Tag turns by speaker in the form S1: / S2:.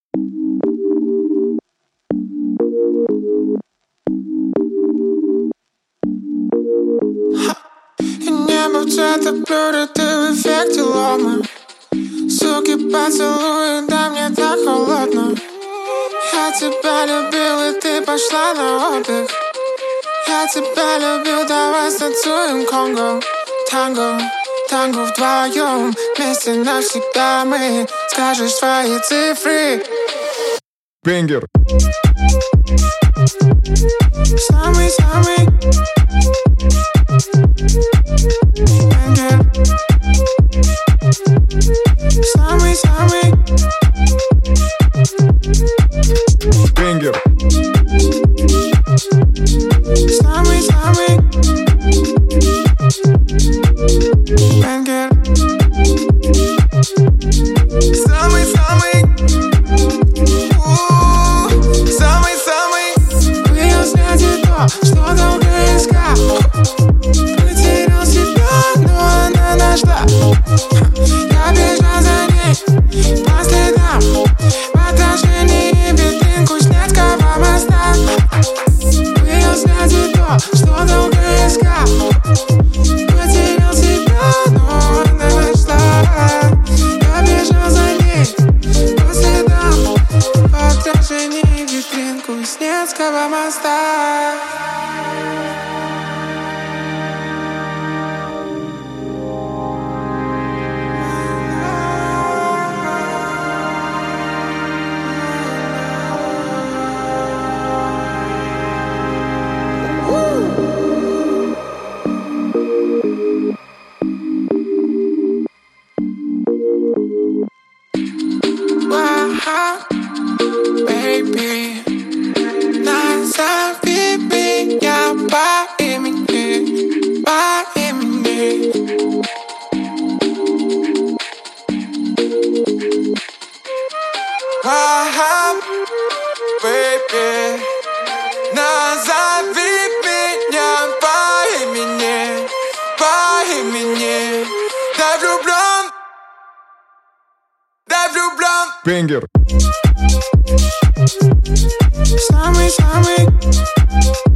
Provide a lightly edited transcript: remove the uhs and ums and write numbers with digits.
S1: И небо в цвета блюда, ты в эффекте лома. Суки, поцелуй, да мне так холодно. Я тебя любил, и ты пошла на отдых. Я тебя любил, давай станцуем конго. Танго, танго вдвоем, вместе навсегда мы. Скажешь свои цифры.
S2: Бенгер.
S1: Самый-самый бенгер. Самый-самый
S2: Бенгер.
S1: самый-самый бенгер. Самый-самый самый-самый. Увидел свете то, что долго искал. Потерял себя, но она нашла. Я бежал за ней по следам. В отражении витрин Кузнецкого моста. Увидел свете то, что долго искал. Потерял себя, но она нашла. Я бежал за ней по следам. В отражении витрин Кузнецкого моста. Baby, назови меня по имени, по имени. Baby, назови меня по имени, по имени. Дай влюблен, дай влюблен.
S2: Бенгер.
S1: Самый-самый